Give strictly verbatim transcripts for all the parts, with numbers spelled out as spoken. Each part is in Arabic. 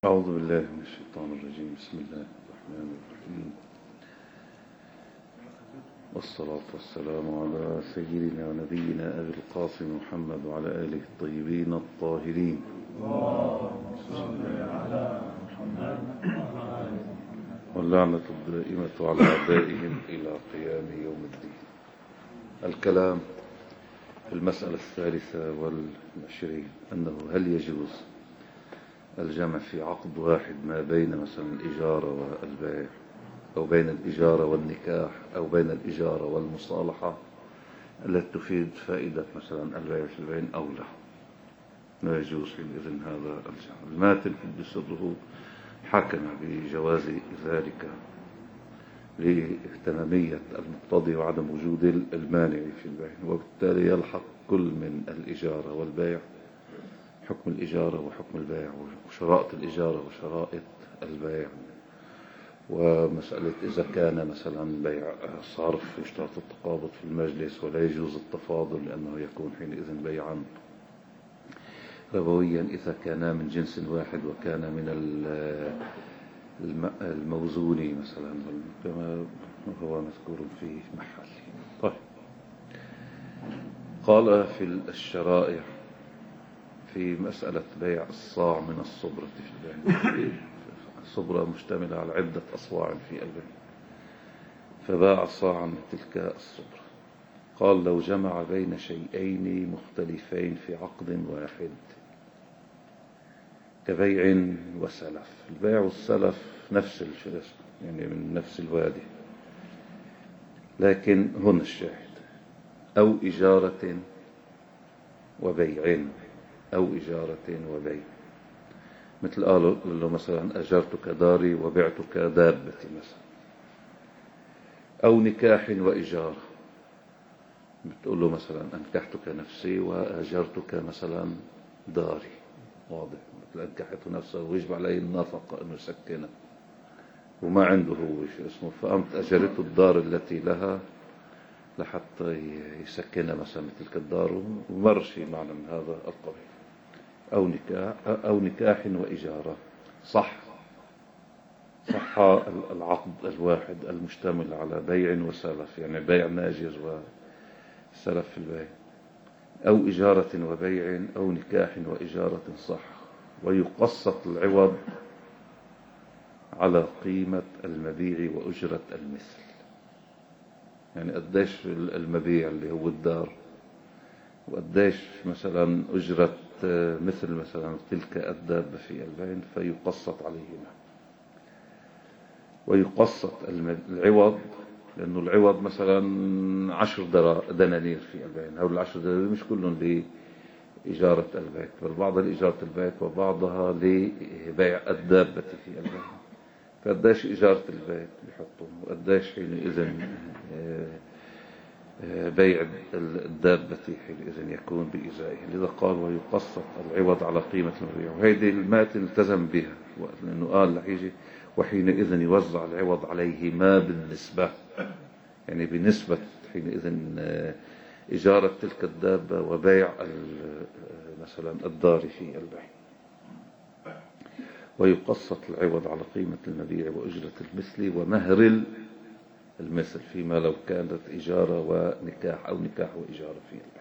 أعوذ بالله من الشيطان الرجيم. بسم الله الرحمن الرحيم، والصلاة والسلام على سيدنا ونبينا أبي القاسم محمد وعلى آله الطيبين الطاهرين. واللعنة الدائمة على أعدائهم إلى قيام يوم الدين. الكلام في المسألة الثالثة والعشرين، أنه هل يجوز الجمع في عقد واحد ما بين مثلا الإجارة والبيع، أو بين الإجارة والنكاح، أو بين الإجارة والمصالحة التي تفيد فائدة مثلا البيع في البين أو لا. لا يجوز حينئذ هذا الجمع. الماتن في بسره حكم بجواز ذلك لاهتمامية المقتضي وعدم وجود المانع في البيع، وبالتالي يلحق كل من الإجارة والبيع حكم الإجارة وحكم البيع، وشرائط الإجارة وشرائط البيع. ومسألة إذا كان مثلا بيع صرف يشترط التقابض في المجلس ولا يجوز التفاضل، لأنه يكون حينئذ بيعا ربويا إذا كان من جنس واحد وكان من الموزون مثلا كما هو مذكور في محل. طيب، قال في الشرائع في مسألة بيع الصاع من الصبرة في البيع. الصبرة مشتملة على عدة أصواع في البيع، فباع صاعا من تلك الصبرة. قال لو جمع بين شيئين مختلفين في عقد واحد كبيع وسلف. البيع والسلف نفس الشيء، يعني من نفس الوادي، لكن هنا الشاهد أو إجارة وبيع، أو إجارة وبيع. مثل قالوا له مثلا أجرتك داري وبعتك دابتي مثلا، أو نكاح وإجارة. بتقول له مثلا أنكحتك نفسي وأجرتك مثلا داري، واضح. مثل أنكحته نفسه ويجب عليه النفقة أنه يسكنها وما عنده هو شيء اسمه، فقامت أجرته الدار التي لها لحتى يسكنها مثلا تلك الدار، ومر شيء معنى من هذا القبيل. أو نكاح أو نكاح وإجارة. صح صح العقد الواحد المشتمل على بيع وسلف، يعني بيع ناجز وسلف في البيع، أو إجارة وبيع، أو نكاح وإجارة. صح، ويقسط العوض على قيمة المبيع وأجرة المثل. يعني قديش المبيع اللي هو الدار، وقديش مثلا أجرة مثل مثلا تلك الدابة في البين، فيقسط عليهما. ويقسط العوض، لأنه العوض مثلا عشر دنانير في البين، هؤلاء العشر دنانير مش كلهم لإجارة البيت، بل بعضها لإجارة البيت وبعضها لبيع الدابة في البين. فقديش إجارة البيت بيحطوا، وقديش حينئذ بيع الدابة حينئذ يكون بإزائه. لذا قال ويقسط العوض على قيمة المبيع. وهذه الماتن التزم بها، لأنه قال لحيجي وحينئذ يوزع العوض عليه ما بالنسبة، يعني بنسبة حينئذ إجارة تلك الدابة وبيع مثلا الدار في البيع. ويقسط العوض على قيمة المبيع وأجرة المثل ومهر المثل، فيما لو كانت إجارة ونكاح أو نكاح وإجارة في البيع.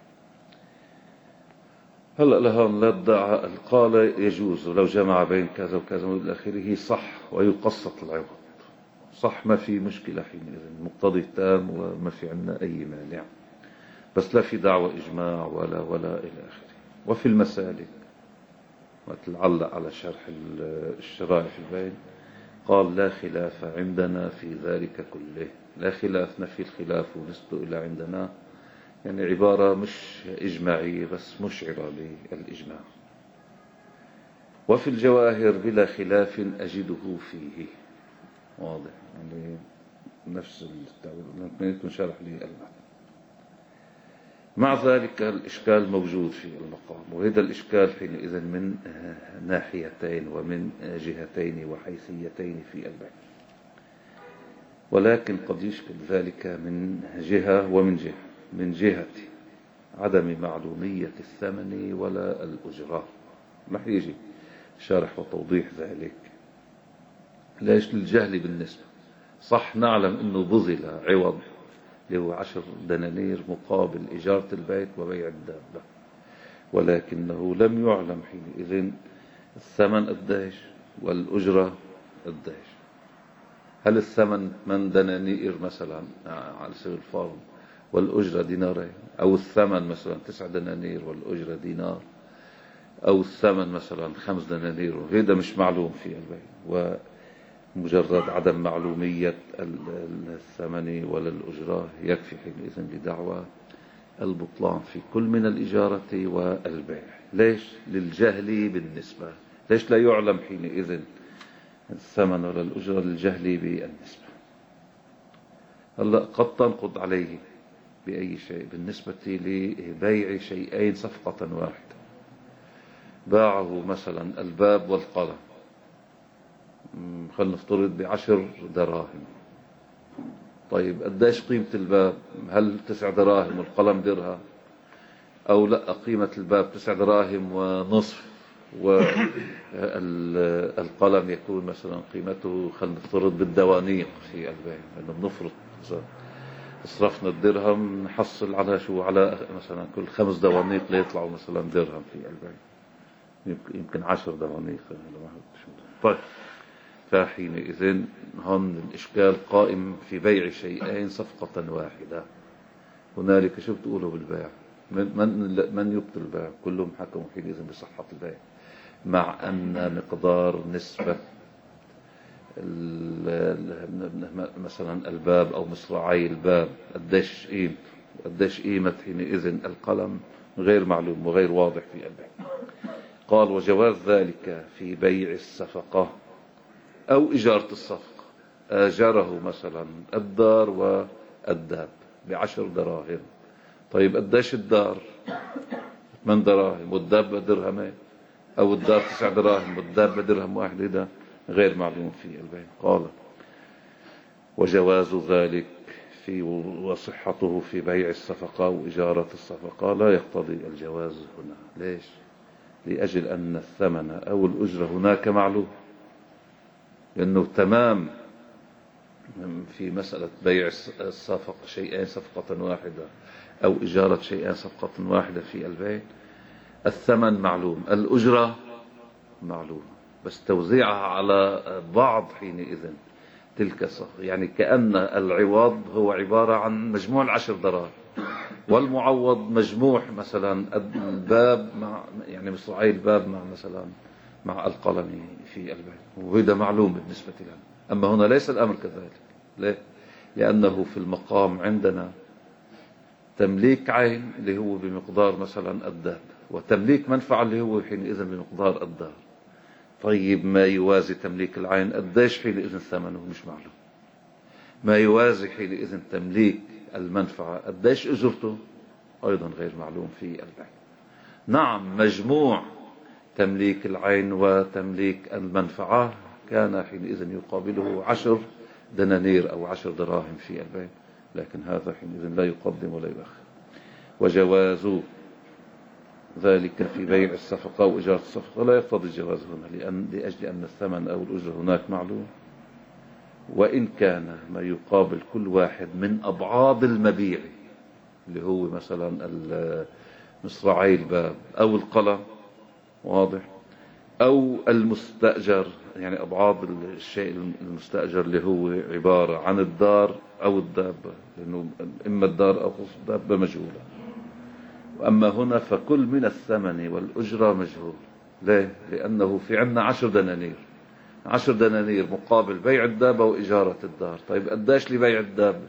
هلأ لهون لا تدع. قال يجوز لو جمع بين كذا وكذا وإلى آخره. صح، ويقسط العوض. صح، ما في مشكلة حينئذ، مقتضي تام وما في عنا أي مانع، بس لا في دعوة إجماع ولا ولا إلى آخره. وفي المسالك وتعلق على شرح الشرائع في البين قال لا خلاف عندنا في ذلك كله. لا خلاف، نفي الخلاف ونسبته إلى عندنا، يعني عبارة مش إجماعية بس مشعرة بالإجماع. وفي الجواهر بلا خلاف أجده فيه. واضح، يعني نفس التعبير ممكن يكون شرح لي المعنى. مع ذلك الإشكال موجود في المقام، وهذا الإشكال حينئذ من ناحيتين ومن جهتين وحيثيتين في البيع، ولكن قد يشكل ذلك من جهة ومن جهة. من جهة عدم معلومية الثمن ولا الأجرة. رح يجي شرح وتوضيح ذلك. ليش؟ للجهل بالنسبة. صح نعلم أنه بذل عوض اللي هو عشر دنانير مقابل إجارة البيت وبيع الدابة، ولكنه لم يعلم حينئذ الثمن قديش والأجرة قديش. هل الثمن من دنانير مثلا على سبيل الفرض والأجرة دينارين، أو الثمن مثلا تسع دنانير والأجرة دينار، أو الثمن مثلا خمس دنانير، وهذا مش معلوم في البيع. ومجرد عدم معلومية الثمن ولا الأجرة يكفي حينئذ لدعوى البطلان في كل من الإجارة والبيع. ليش؟ للجهل بالنسبة. ليش لا يعلم حينئذ الثمن ولا الأجرة؟ للجهل بالنسبة. هلا قد تنقض عليه بأي شيء بالنسبة لبيع شيئين صفقة واحدة. باعه مثلا الباب والقلم، خلينا نفترض بعشر دراهم. طيب قديش قيمة الباب؟ هل تسع دراهم والقلم درهم، أو لا قيمة الباب تسع دراهم ونصف والقلم يكون مثلا قيمته خلينا نفترض بالدوانيق في البيع، لأنه بنفرض صرفنا الدرهم نحصل على شو، على مثلا كل خمس دوانيق ليطلعوا مثلا درهم في البيع، يمكن عشر دوانيق. طيب فحينئذ هون الإشكال قائم في بيع شيئين صفقة واحدة. هنالك شو بتقولوا بالبيع؟ من من من يبطل البيع؟ كلهم حكموا حينئذ بصحة البيع، مع أن مقدار نسبة مثلا الباب أو مصراعي الباب قديش قيمة قديش قيمة حينئذ القلم غير معلوم وغير واضح في البيع. قال وجواز ذلك في بيع الصفقة أو إجارة الصفقة. آجره مثلا الدار والداب بعشر دراهم. طيب قديش الدار؟ من دراهم والدابة درهمين، أو الدار تسع دراهم والدابة درهم واحد، هذا غير معلوم في البيع. قال وجواز ذلك في وصحته في بيع الصفقة وإجارة الصفقة لا يقتضي الجواز هنا. ليش؟ لأجل أن الثمن أو الأجرة هناك معلوم، لأنه تمام في مسألة بيع الصفقة شيئين صفقة واحدة أو إجارة شيئين صفقة واحدة في البيع، الثمن معلوم، الأجرة معلومة، بس توزيعها على بعض حينئذ تلك الصفقة. يعني كأن العوض هو عبارة عن مجموع العشر دراهم، والمعوض مجموع مثلا الباب مع يعني مصراعي الباب مع مثلا مع القلم في البيع، وهذا معلوم بالنسبة لنا. أما هنا ليس الأمر كذلك. ليه؟ لأنه في المقام عندنا تمليك عين اللي هو بمقدار مثلا الداب، وتمليك منفعة اللي هو حينئذ بمقدار الدار. طيب ما يوازي تمليك العين قديش حينئذ ثمنه مش معلوم. ما يوازي حينئذ تمليك المنفعة قديش أجرته أيضا غير معلوم في البيع. نعم مجموع تمليك العين وتمليك المنفعة كان حينئذ يقابله عشر دنانير أو عشر دراهم في البيع، لكن هذا حينئذ لا يقدم ولا يؤخر. وجواز ذلك في بيع الصفقة وإجارة الصفقة لا يقتضي الجواز هنا، لأن لأجل أن الثمن أو الأجرة هناك معلوم، وإن كان ما يقابل كل واحد من أبعاد المبيع اللي هو مثلا مصراعي الباب أو القلم واضح، أو المستأجر، يعني أبعاد الشيء المستأجر اللي هو عبارة عن الدار أو الدابة، لأنه إما الدار أو الدابة مجهولة. وأما هنا فكل من الثمن والأجرة مجهول. ليه؟ لأنه في عنا عشر دنانير عشر دنانير مقابل بيع الدابة وإجارة الدار. طيب قديش لبيع الدابة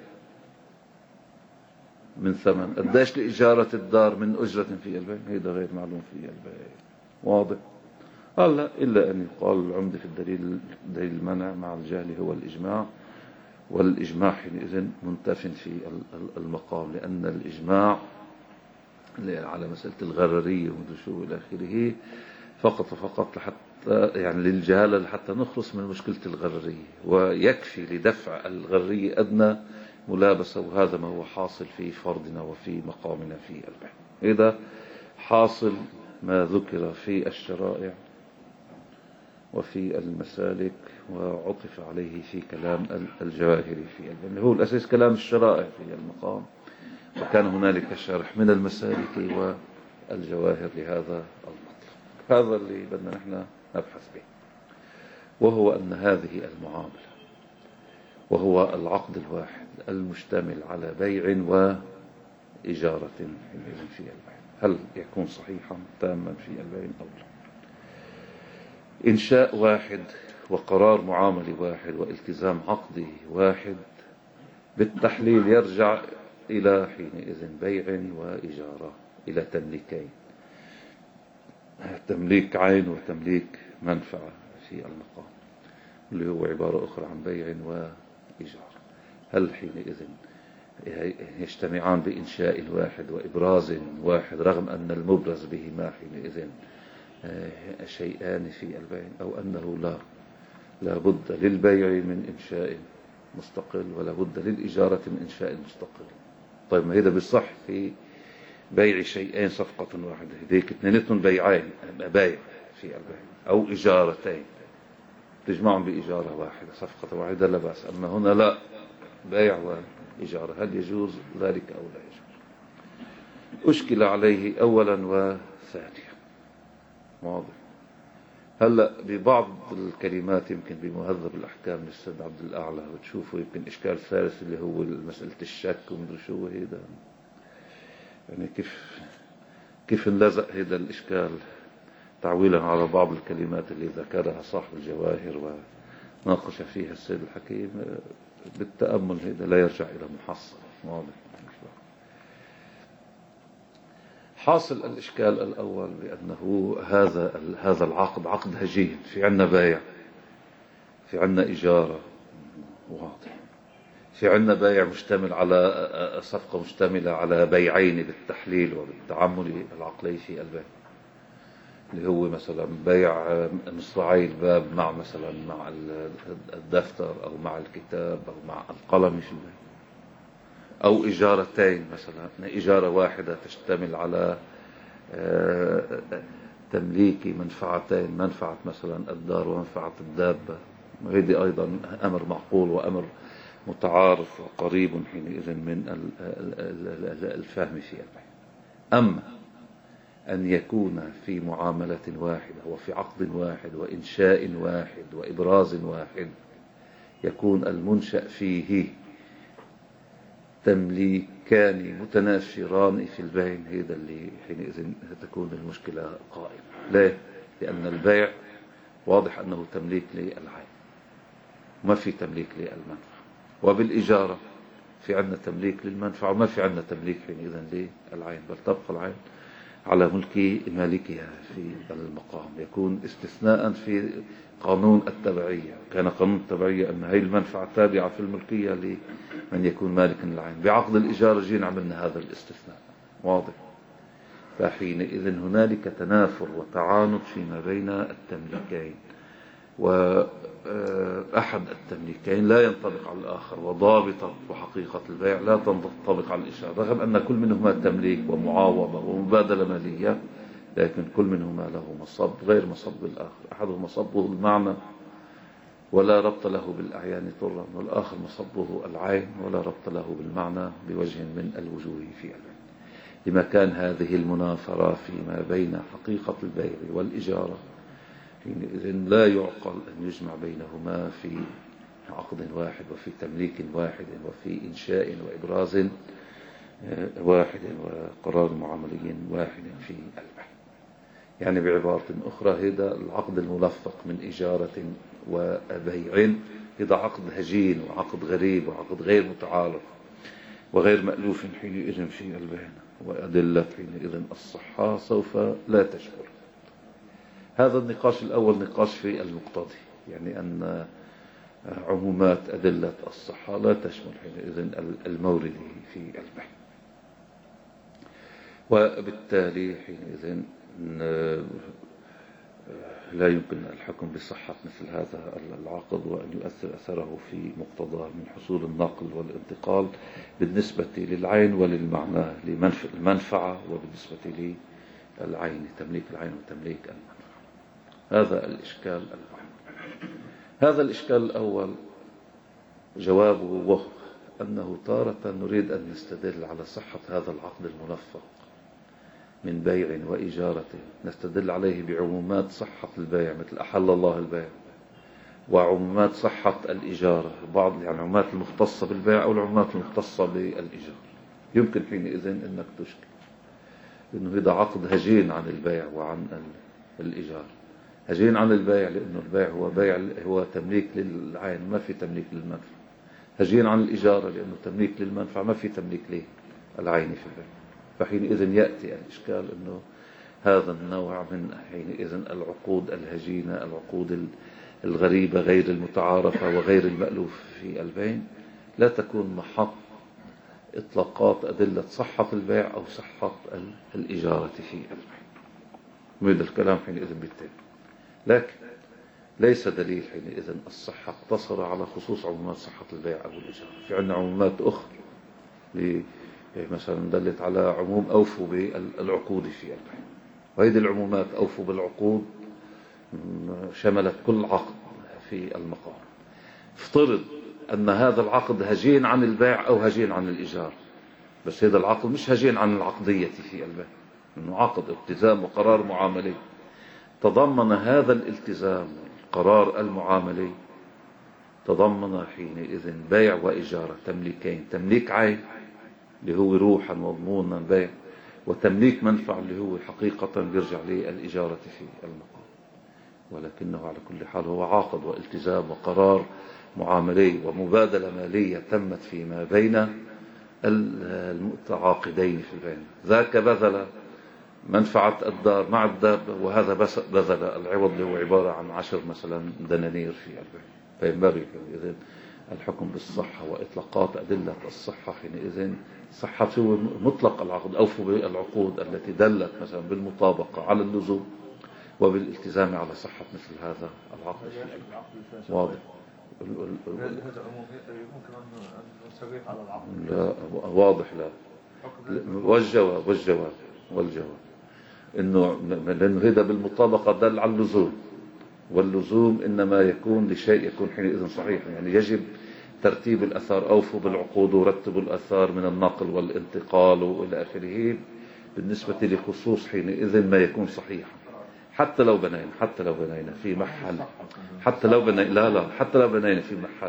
من ثمن؟ قديش لإجارة الدار من أجرة في البيع؟ هذا غير معلوم في البيع. واضح؟ هلا إلا أن يقال العمدة في الدليل دليل المنع مع الجهل هو الإجماع، والإجماع حينئذ منتف في المقام، لأن الإجماع على مسألة الغررية وشو إلى آخره فقط فقط لحتى يعني للجهالة لحتى نخلص من مشكلة الغررية، ويكفي لدفع الغررية أدنى ملابسة، وهذا ما هو حاصل في فرضنا وفي مقامنا في البيع. إذا حاصل ما ذكر في الشرائع وفي المسالك، وعطف عليه في كلام الجواهري في البين، هو الأساس كلام الشرائع في المقام، وكان هنالك شرح من المسالك والجواهر لهذا المطلب. هذا اللي بدنا نحن نبحث به، وهو أن هذه المعاملة وهو العقد الواحد المشتمل على بيع وإجارة في البيع، هل يكون صحيحا تاما في البيع أو لا؟ إنشاء واحد وقرار معاملي واحد والتزام عقدي واحد بالتحليل يرجع إلى حينئذ بيع وإجارة، إلى تمليكين، تمليك عين وتمليك منفعة في المقام، اللي هو عبارة أخرى عن بيع وإجارة. هل حينئذ يجتمعان بإنشاء واحد وإبراز واحد، رغم أن المبرز بهما حينئذ شيئان في البيع، أو أنه لا لا بد للبيع من إنشاء مستقل ولا بد للإجارة من إنشاء مستقل؟ طيب ما هذا بالصح في بيع شيئين صفقة واحدة، هذيك اثنيناتهم بيعين بيع في البيع، أو إجارتين تجمعهم بإجارة واحدة صفقة واحدة لا بأس. أما هنا لا، بيع وإجارة، هل يجوز ذلك أو لا يجوز؟ أشكل عليه أولا وثانيا، واضح. هلا ببعض الكلمات يمكن بمهذب الأحكام للسيد عبد الأعلى وتشوفوا يمكن إشكال ثالث اللي هو مسألة الشك ومدري شو هيدا، يعني كيف كيف انلزق هذا الإشكال تعويلا على بعض الكلمات اللي ذكرها صاحب الجواهر وناقش فيها السيد الحكيم. بالتأمل هذا لا يرجع إلى محصل واضح. حاصل الإشكال الأول بأنه هذا هذا العقد عقد هجين، في عنا بيع، في عنا إجارة واضح، في عنا بيع مشتمل على صفقة مشتملة على بيعين بالتحليل وبالتعامل العقلي في البيع، اللي هو مثلا بيع مصراعي الباب مع مثلا مع الدفتر أو مع الكتاب أو مع القلم في البيع، أو إجارتين مثلا، إجارة واحدة تشتمل على تمليك منفعتين، منفعة مثلا الدار ومنفعة الدابة، وهذه أيضا أمر معقول وأمر متعارف وقريب حينئذ من الفهم في البيع. أما أن يكون في معاملة واحدة وفي عقد واحد وإنشاء واحد وإبراز واحد يكون المنشأ فيه تمليكان متنافران في البيع، هذا اللي حينئذ تكون المشكلة قائمة. ليه؟ لأن البيع واضح أنه تمليك للعين، ما في تمليك للمنفعة، وبالإجارة في عندنا تمليك للمنفعة وما في عندنا تمليك حينئذ للعين، بل تبقى العين على ملك مالكها في المقام. يكون استثناء في قانون التبعية، كان قانون التبعية أن هذه المنفعة تابعة في الملكية لمن يكون مالكا للعين. بعقد الإجارة جينا عملنا هذا الاستثناء واضح. فحينئذ هنالك تنافر وتعاند فيما بين التمليكين، وأحد التمليكين لا ينطبق على الآخر، وضابطة وحقيقة البيع لا تنطبق على الإشارة، رغم أن كل منهما تمليك ومعاوضة ومبادلة مالية، لكن كل منهما له مصب غير مصب الآخر. أحده مصبه المعنى ولا ربط له بالأعيان طرا، والآخر مصبه العين ولا ربط له بالمعنى بوجه من الوجوه في البيع. لما كان هذه المنافرة فيما بين حقيقة البيع والإجارة، حينئذ لا يعقل أن يجمع بينهما في عقد واحد وفي تمليك واحد وفي إنشاء وإبراز واحد وقرار معاملي واحد في البيع. يعني بعبارة أخرى هذا العقد الملفق من إجارة وبيع هذا عقد هجين وعقد غريب وعقد غير متعارف وغير مألوف حينئذ في البيع، وأدلة حينئذ الصحة سوف لا تشمل. هذا النقاش الأول نقاش في المقتضي، يعني أن عمومات أدلة الصحة لا تشمل حينئذ المورد في البيع، وبالتالي حينئذ لا يمكن الحكم بصحة مثل هذا العقد وأن يؤثر أثره في مقتضاه من حصول النقل والانتقال بالنسبة للعين وللمعنى للمنفعة، وبالنسبة للعين تمليك العين وتمليك المنفعة. هذا الإشكال الواحد. هذا الإشكال الأول جوابه وهو أنه تارة نريد أن نستدل على صحة هذا العقد الملفق من بيع وإجارة، نستدل عليه بعمومات صحة البيع مثل أحل الله البيع، وعمومات صحة الإجارة، بعض يعني العمومات المختصة بالبيع أو العمومات المختصة بالإجارة. يمكن حينئذ أنك تشكل إنه هذا عقد هجين عن البيع وعن الإجارة. هجين عن البيع لأنه البيع هو بيع هو تمليك للعين، ما في تمليك للمنفعة. هجين عن الإجارة لأنه تمليك للمنفعة، ما في تمليك للعين في البيع. فحينئذ يأتي الإشكال أنه هذا النوع من حينئذ العقود الهجينة، العقود الغريبة غير المتعارفة وغير المألوف في البيع، لا تكون محط إطلاقات أدلة صحة البيع أو صحة الإجارة في البيع. هذا الكلام حينئذ بالتالي، لكن ليس دليل حينئذ الصحة اقتصر على خصوص عمومات صحة البيع أو الإجارة. في عندنا عمومات أخرى مثلا دلت على عموم أوفوا بالعقود في البيع، وهذه العمومات أوفوا بالعقود شملت كل عقد في المقام. افترض أن هذا العقد هجين عن البيع أو هجين عن الإيجار، بس هذا العقد مش هجين عن العقدية في البيع، إنه عقد التزام وقرار معاملي. تضمن هذا الالتزام القرار المعاملي تضمن حينئذ بيع وإجارة، تمليكين، تمليك عين اللي هو روحا وضمونا بيع، وتمليك منفعة اللي هو حقيقة يرجع للإجارة في المقام. ولكنه على كل حال هو عقد والتزام وقرار معاملي ومبادلة مالية تمت فيما بين المتعاقدين في البيع. ذاك بذل منفعة الدار مع الدابة، وهذا بس بذل العوض اللي هو عبارة عن عشر مثلا دنانير في البيع. فينبغي إذن الحكم بالصحة وإطلاقات أدلة الصحة حينئذ صحة هو مطلق العقد، أوفوا بالعقود التي دلت مثلا بالمطابقة على اللزوم وبالالتزام على صحة مثل هذا العقد. واضح؟ لا واضح. لا والجواب والجواب والجواب إنه لأن بالمطابقة دل على اللزوم، واللزوم إنما يكون لشيء يكون حينئذ صحيح. يعني يجب ترتيب الأثار، أوفوا بالعقود ورتبوا الأثار من النقل والانتقال وإلى آخره بالنسبة لخصوص حينئذ ما يكون صحيحا. حتى لو بنينا حتى لو بنينا في محل حتى لو بنينا لا لا حتى لو بنينا في محل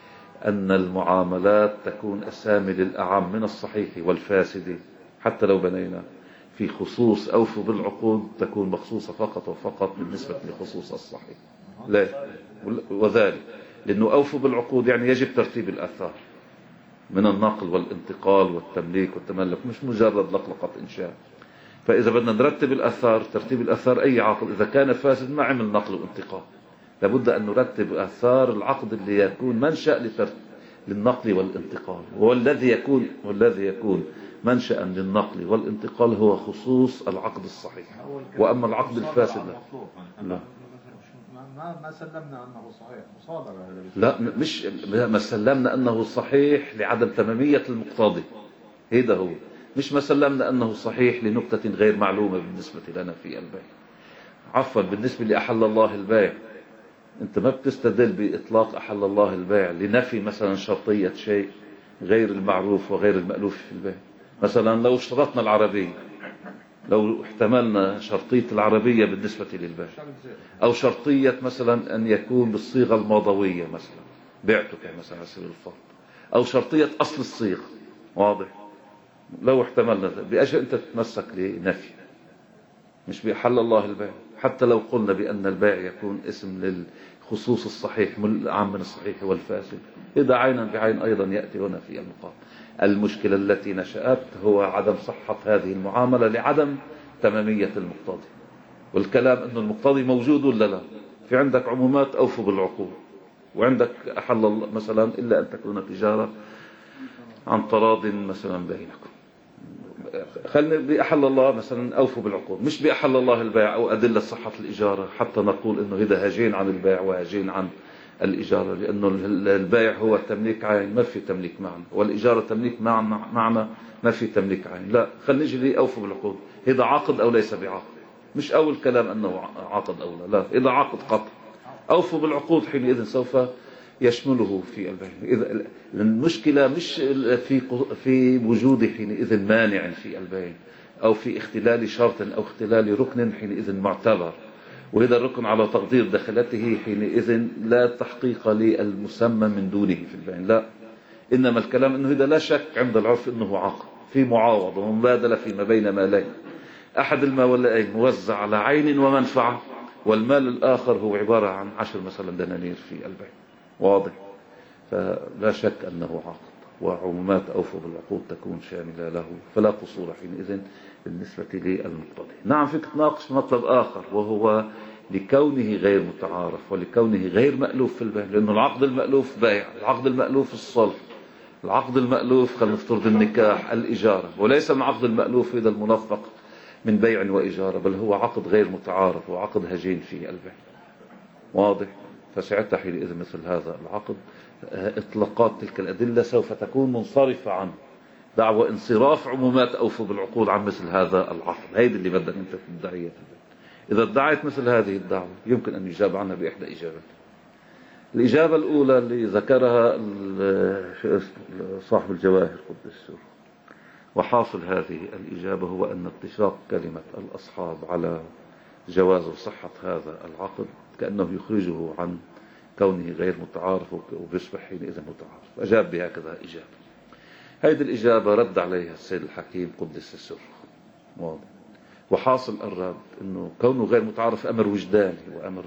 أن المعاملات تكون أسامي للأعم من الصحيح والفاسد، حتى لو بنينا في خصوص أوفوا بالعقود تكون مخصوصة فقط وفقط بالنسبة لخصوص الصحيح. لا، وذلك لأنه أوفوا بالعقود يعني يجب ترتيب الآثار من النقل والانتقال والتمليك والتملك، مش مجرد لقلقة إنشاء. فإذا بدنا نرتب الآثار، ترتيب الآثار أي عقد إذا كان فاسد ما عمل نقل وانتقال، لابد أن نرتب آثار العقد اللي يكون منشأ للنقل والانتقال، والذي يكون والذي يكون منشأ للنقل والانتقال هو خصوص العقد الصحيح. وأما العقد الفاسد لا ما ما سلمنا أنه صحيح مصادرة. لا مش ما سلمنا أنه صحيح لعدم تمامية المقتضي، هذا هو. مش ما سلمنا أنه صحيح لنقطة غير معلومة بالنسبة لنا في البيع. عفوا بالنسبة لأحل الله البيع، أنت ما بتستدل بإطلاق أحل الله البيع لنفي مثلا شرطية شيء غير المعروف وغير المألوف في البيع. مثلا لو اشترطنا العربية، لو احتملنا شرطية العربية بالنسبة للبيع، أو شرطية مثلا أن يكون بالصيغة الماضوية مثلا بعتك مثلا على سبيل الفرض، أو شرطية أصل الصيغة، واضح؟ لو احتملنا بأجل أنت تتمسك لنفي مش بأحل الله البيع، حتى لو قلنا بأن البيع يكون اسم للخصوص الصحيح عام من الصحيح والفاسد، إذا عينا بعين أيضا يأتي هنا في المقام. المشكلة التي نشأت هو عدم صحة هذه المعاملة لعدم تمامية المقتضي، والكلام أنه المقتضي موجود ولا لا. في عندك عمومات أوفوا بالعقود، وعندك أحل الله مثلا إلا أن تكون تجارة عن تراض مثلا بينكم. خلنا بأحل الله مثلا أوفوا بالعقود، مش بأحل الله البيع أو أدلة صحة الإجارة حتى نقول إنه هذا هجين عن البيع وهجين عن الإجارة، لأنه البيع هو تمليك عين ما في تمليك معنى، والإجارة تمليك معنى ما في تمليك عين. لا، خلنا نجي لي أوفوا بالعقود، هذا عقد أو ليس بعقد، مش أول كلام أنه عقد أو لا. لا، إذا عقد قطع أوفوا بالعقود حينئذ سوف يشمله في البيع. إذا المشكلة مش في في وجود حينئذ مانع في البيع أو في اختلال شرط أو اختلال ركن حينئذ معتبر، وإذا الركن على تقدير دخلته حينئذ لا تحقيق للمسمى من دونه في البيع، لا، إنما الكلام أنه إذا لا شك عند العرف أنه عقد في معاوضة ومبادلة فيما بين مالين، أحد المالين موزع على عين ومنفعة، والمال الآخر هو عبارة عن عشر مثلا دنانير في البيع، واضح؟ فلا شك أنه عقد، وعمومات أوفوا بالعقود تكون شاملة له، فلا قصور حينئذ بالنسبة للمقتضي. نعم فيك تناقش مطلب آخر، وهو لكونه غير متعارف ولكونه غير مألوف في البيع، لأنه العقد المألوف بيع، العقد المألوف الصلح، العقد المألوف خلينا نفترض النكاح، الإجارة، وليس العقد المألوف إذا المنفق من بيع وإجارة، بل هو عقد غير متعارف وعقد هجين في البيع، واضح؟ فساعتها حينئذ مثل هذا العقد إطلاقات تلك الأدلة سوف تكون منصرفة عنه، دعوة انصراف عمومات أوفوا بالعقود عن مثل هذا العقد. هيدي اللي بدك أنت تدعيها. إذا ادعيت مثل هذه الدعوة يمكن أن يجاب عنها بإحدى إجابات. الإجابة الأولى اللي ذكرها صاحب الجواهر قدس السر، وحاصل هذه الإجابة هو أن اتفاق كلمة الأصحاب على جواز وصحة هذا العقد كأنه يخرجه عن كونه غير متعارف وبيصبح حينئذ متعارف. أجاب بهكذا إجابة. هذه الإجابة رد عليها السيد الحكيم قدس السر، واضح؟ وحاصل الرد أنه كونه غير متعارف أمر وجداني وأمر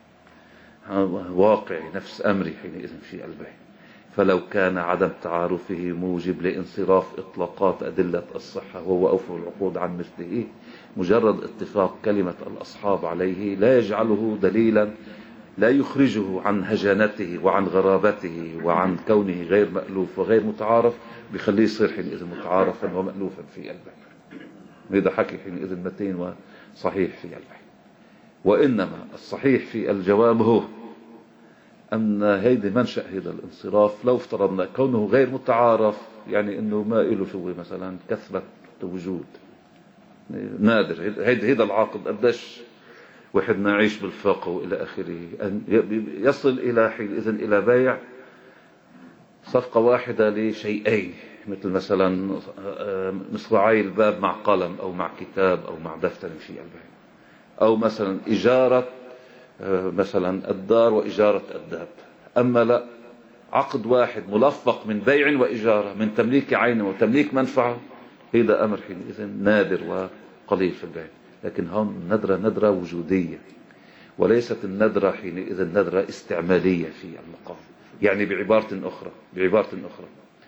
واقعي نفس أمري حينئذ في البيع، فلو كان عدم تعارفه موجب لانصراف إطلاقات أدلة الصحة وهو أوفوا العقود عن مثله، مجرد اتفاق كلمة الأصحاب عليه لا يجعله دليلا، لا يخرجه عن هجانته وعن غرابته وعن كونه غير مألوف وغير متعارف، بيخليه يصير حينئذ متعارفا ومألوفا في البيع. هذا حكي حينئذ متين وصحيح في البيع. وإنما الصحيح في الجواب هو أن هيدي منشأ هذا الانصراف لو افترضنا كونه غير متعارف، يعني أنه ما إله شو مثلا كثرة وجود نادر، هيدا العقد قديش واحد نعيش بالفقه وإلى آخره، أن يصل إلى حينئذ إلى بيع صفقة واحدة لشيئين، مثل مثلا مصراعي الباب مع قلم أو مع كتاب أو مع دفتر في البيع، أو مثلا إجارة مثلا الدار وإجارة الداب. أما لا، عقد واحد ملفق من بيع وإجارة، من تمليك عين وتمليك منفعة، هذا أمر حينئذ نادر وقليل في البيع. لكن هون ندرة ندرة وجودية، وليست الندرة حينئذ ندرة استعمالية في المقام. يعني بعبارة أخرى بعبارة أخرى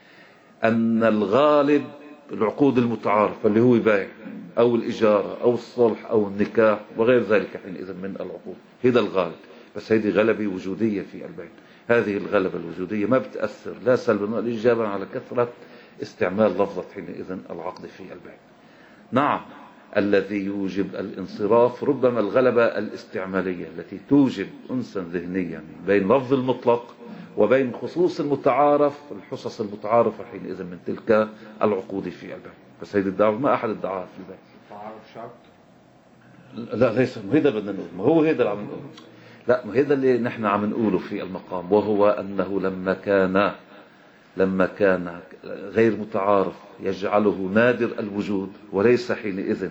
أن الغالب العقود المتعارفة اللي هو بيع أو الإجارة أو الصلح أو النكاح وغير ذلك حينئذ من العقود، هذا الغالب، بس هذه غلبة وجودية في البيع. هذه الغلبة الوجودية ما بتأثر لا سلبا ولا إيجابا على كثرة استعمال لفظة حينئذ العقد في البيع. نعم، الذي يوجب الانصراف ربما الغلبة الاستعمالية التي توجب أنسا ذهنيا بين لفظ المطلق وبين خصوص المتعارف، الحصص المتعارفة حينئذ من تلك العقود في البيع. بس هذه الدعوة ما أحد ادعاها في البيع. تعارف شرط؟ لا ليس، هذا بدنا نقول، ما هو هذا اللي عم نقوله. لا، ما هذا اللي نحن عم نقوله في المقام، وهو أنه لما كان لما كان غير متعارف يجعله نادر الوجود وليس حينئذ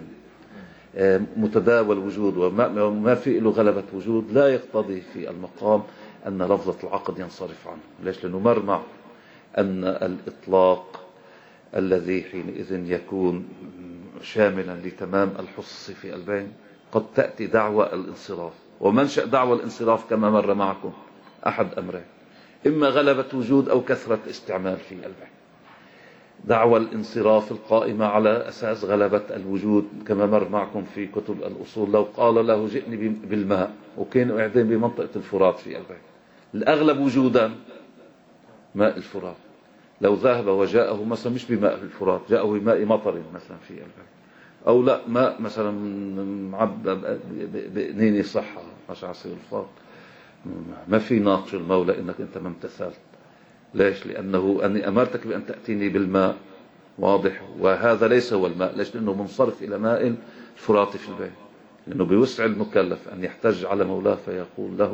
متداول الوجود وما في له غلبة وجود، لا يقتضي في المقام أن لفظة العقد ينصرف عنه. ليش؟ لأنه مر معه أن الإطلاق الذي حينئذ يكون شاملا لتمام الحصص في البيع قد تأتي دعوة الانصراف، ومنشأ دعوة الانصراف كما مر معكم أحد أمرين، إما غلبة وجود أو كثرة استعمال في البيع. دعوة الانصراف القائمة على أساس غلبة الوجود كما مر معكم في كتب الأصول، لو قال له جئني بالماء وكانوا قاعدين بمنطقة الفرات في البيع، الأغلب وجودا ماء الفرات، لو ذهب وجاءه مثلا مش بماء الفرات، جاءه بماء مطر مثلا في البيع، أو لا ماء مثلا معبى بنيني صحة مش عصير الفاط، ما في ناقش المولى إنك أنت ما امتثلت. ليش؟ لأنه أني أمرتك بأن تأتيني بالماء، واضح؟ وهذا ليس هو الماء. ليش؟ لأنه منصرف إلى ماء الفرات في البيع، لأنه بيوسع المكلف أن يحتج على مولاه فيقول له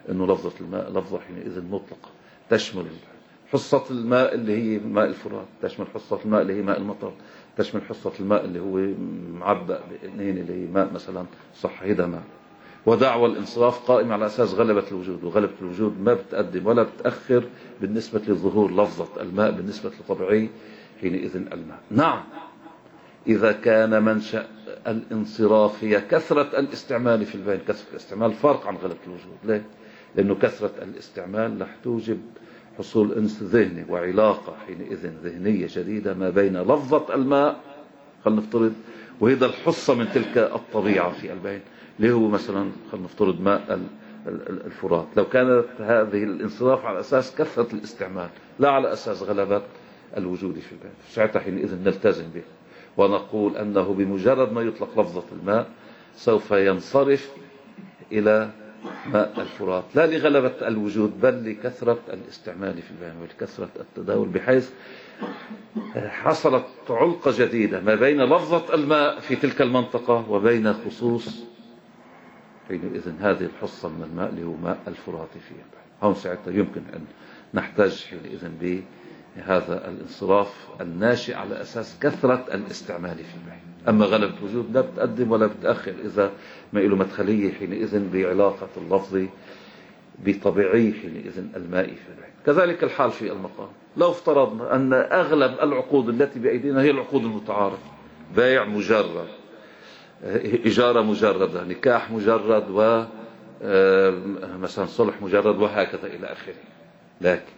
أنه لفظة الماء لفظة حينئذ مطلقة تشمل حصة الماء اللي هي ماء الفرات، تشمل حصة الماء اللي هي ماء المطر، تشمل حصة الماء اللي هو معبأ باثنين اللي هي ماء مثلا صح هذا ماء. ودعوى الانصراف قائم على أساس غلبة الوجود، وغلبة الوجود ما بتقدم ولا بتأخر بالنسبة لظهور لفظة الماء بالنسبة لطبيعي حينئذ الماء. نعم إذا كان منشأ الانصراف هي كثرة الاستعمال في البين، كثرة الاستعمال فرق عن غلبة الوجود. ليه؟ لأنه كثرة الاستعمال رح توجب حصول أنس ذهني وعلاقة حينئذ ذهنية جديدة ما بين لفظة الماء خلنا نفترض وهذا الحصة من تلك الطبيعة في البين اللي هو مثلا خلنا نفترض ماء الفرات. لو كانت هذه الانصراف على أساس كثرة الاستعمال لا على أساس غلبة الوجود في البين، ساعتها حينئذ نلتزم به ونقول أنه بمجرد ما يطلق لفظة الماء سوف ينصرف إلى ماء الفرات لا لغلبة الوجود بل لكثرة الاستعمال في البين ولكثرة التداول، بحيث حصلت علقة جديدة ما بين لفظة الماء في تلك المنطقة وبين خصوص حينئذ هذه الحصة من الماء اللي هو ماء الفرات في البين. هون ساعتها يمكن أن نحتاج حينئذ بهذا الانصراف الناشئ على أساس كثرة الاستعمال في البين. أما غلبة الوجود لا بتقدم ولا بتأخر إذا ما له مدخلية حينئذ بعلاقة اللفظ بطبيعي حينئذ الماء في البين. كذلك الحال في المقام. لو افترضنا أن أغلب العقود التي بأيدينا هي العقود المتعارفة، بيع مجرد، إجارة مجردة، نكاح مجرد، و مثلا صلح مجرد وهكذا إلى آخره. لكن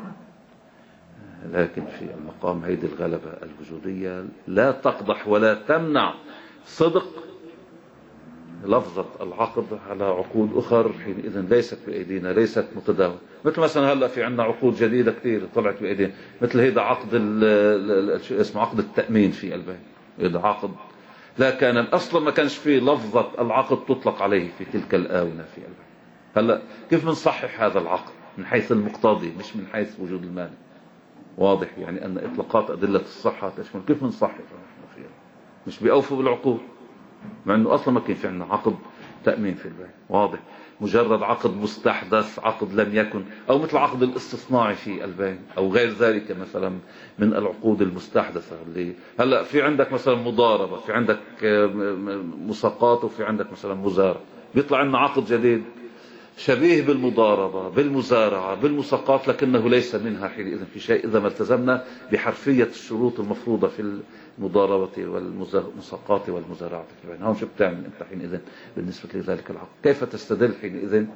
لكن في المقام هيدي الغلبة الوجودية لا تقضح ولا تمنع صدق لفظة العقد على عقود أخر حينئذ ليست بأيدينا ليست متداولة. مثل مثلا هلأ في عندنا عقود جديدة كثير طلعت بأيدينا، مثل هيدا عقد شو اسمه عقد التأمين في البين. هيدا عقد لا كان أصلا ما كانش فيه لفظة العقد تطلق عليه في تلك الآونة في البين. هلأ كيف بنصحح هذا العقد من حيث المقتضي مش من حيث وجود المال؟ واضح يعني أن إطلاقات أدلة الصحة تشمل كيف بنصحح مش بيأوفوا بالعقود مع أنه أصلا ما كان في عندنا عقد تأمين في البيع. واضح مجرد عقد مستحدث عقد لم يكن أو مثل عقد الاستصناعي في البيع أو غير ذلك مثلا من العقود المستحدثة اللي هلأ في عندك مثلا مضاربة، في عندك مساقات، وفي عندك مثلا مزارع، بيطلع عندنا عقد جديد شبيه بالمضاربة بالمزارعة بالمساقات لكنه ليس منها حينئذ في شيء إذا ما التزمنا بحرفية الشروط المفروضة في المضاربة والمساقات والمزارعة في البين. هون شو بتعمل أنت حينئذ بالنسبة لذلك العقد؟ كيف تستدل حينئذ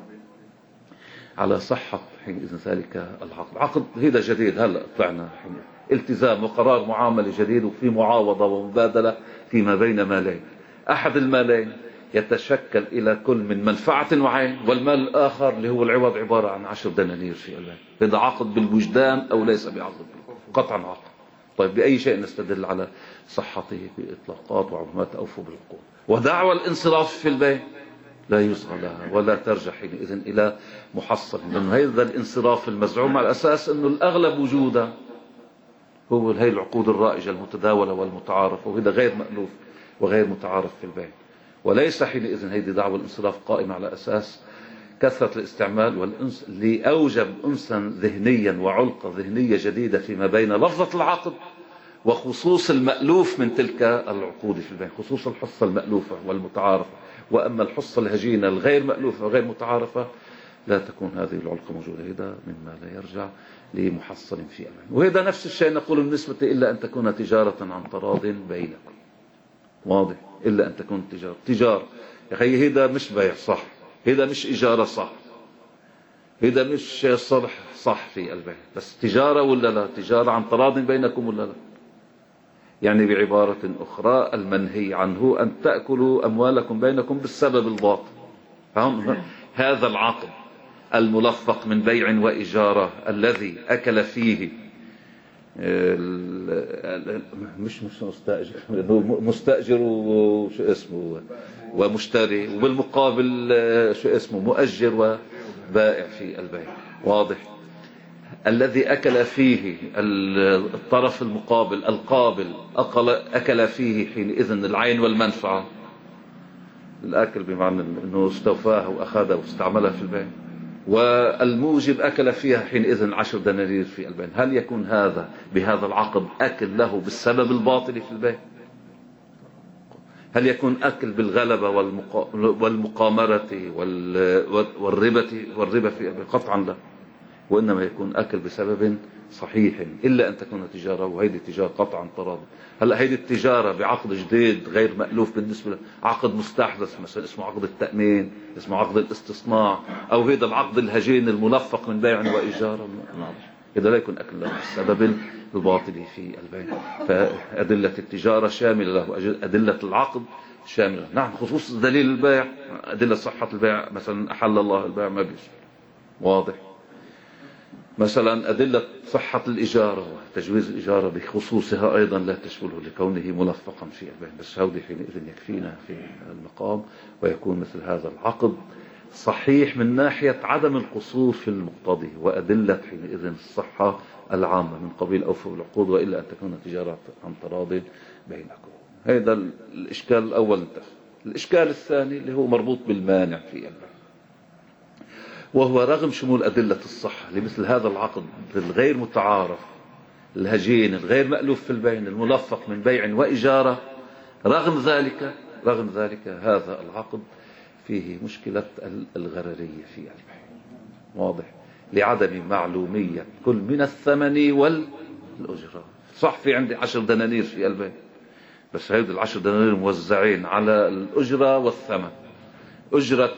على صحة حينئذ ذلك العقد؟ عقد هذا جديد هلأ طلعنا حينئذ التزام وقرار معاملة جديد وفي معاوضة ومبادلة فيما بين مالين، أحد المالين يتشكل إلى كل من منفعة وعين والمال الآخر اللي هو العوض عبارة عن عشر دنانير في البين. هذا عقد بالوجدان أو ليس بعقد؟ قطعا عقد. طيب بأي شيء نستدل على صحته بإطلاقات وعمومات أوفوا بالعقود؟ ودعوى الانصراف في البين لا يصغى لها ولا ترجع حينئذ إلى محصل، لأنه هذا الانصراف المزعوم على أساس أنه الأغلب وجودا هو هي العقود الرائجة المتداولة والمتعارفة، وهذا غير مألوف وغير متعارف في البين. وليس حينئذ هذه دعوة الانصراف قائمة على أساس كثرة الاستعمال والأنس اللي أوجب أنسا ذهنيا وعلقة ذهنية جديدة فيما بين لفظة العقد وخصوص المألوف من تلك العقود في البين، خصوص الحصة المألوفة والمتعارفة. وأما الحصة الهجينة الغير مألوفة وغير متعارفة لا تكون هذه العلقة موجودة. هذا مما لا يرجع لمحصل في البين. وهذا نفس الشيء نقول بالنسبة إلا أن تكون تجارة عن تراض بينكم. واضح؟ إلا أن تكون تجارة تجارة يا أخي، هذا مش بيع صح، هذا مش إجارة صح، هذا مش صلح صح في البيع، بس تجارة ولا لا؟ تجارة عن تراض بينكم ولا لا؟ يعني بعبارة أخرى المنهي عنه أن تأكلوا أموالكم بينكم بالسبب الباطل. فهم هذا العقد الملفق من بيع وإجارة الذي أكل فيه مش مش مستأجر مستأجر وشو اسمه ومشتري، وبالمقابل شو اسمه مؤجر وبائع في البيع. واضح؟ الذي أكل فيه الطرف المقابل القابل أكل أكل فيه حينئذ العين والمنفعة، الأكل بمعنى أنه استوفاها وأخذها واستعملها في البيع، والموجب أكل فيها حينئذ عشر دنانير في البين، هل يكون هذا بهذا العقد أكل له بالسبب الباطل في البيع؟ هل يكون أكل بالغلبة والمقامرة والربا والربا في البيع؟ قطعا لا، وإنما يكون أكل بسبب صحيح، إلا أن تكون تجارة، وهيدي التجارة قطعا تراضي. هلا هيدي التجارة بعقد جديد غير مألوف بالنسبة عقد مستحدث مثلا اسمه عقد التأمين، اسمه عقد الاستصناع، أو هذا العقد الهجين الملفق من بيع وإيجار، إذا لا يكون أكل له السبب الباطل في البيع. فأدلة التجارة شاملة له، أدلة العقد شاملة. نعم، خصوص دليل البيع، أدلة صحة البيع، مثلا أحل الله البيع ما بيشتري، واضح. مثلا أدلة صحة الإجارة وتجويز الإجارة بخصوصها أيضا لا تشمله لكونه ملفقا في البيع، بس هودي حينئذ يكفينا في المقام، ويكون مثل هذا العقد صحيح من ناحية عدم القصور في المقتضي، وأدلة حينئذ الصحة العامة من قبيل أوفوا العقود وإلا أن تكون تجارة عن تراض بينكم. هذا الإشكال الأول انتهى. الإشكال الثاني اللي هو مربوط بالمانع في البيع، وهو رغم شمول أدلة الصحة لمثل هذا العقد الغير متعارف الهجين الغير مألوف في البين الملفق من بيع وإجارة، رغم ذلك رغم ذلك هذا العقد فيه مشكلة الغررية في البيع، واضح، لعدم معلومية كل من الثمن والأجرة. صح في عندي عشر دنانير في البيع، بس هيد العشر دنانير موزعين على الأجرة والثمن، أجرة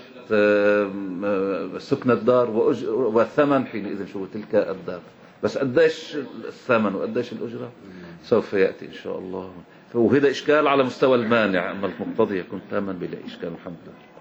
سكن الدار والثمن حينئذ شو تلك الدار، بس قديش الثمن وقديش الأجرة سوف يأتي إن شاء الله. وهذا إشكال على مستوى المانع، أما المقتضي يكون تاما بلا إشكال. الحمد لله.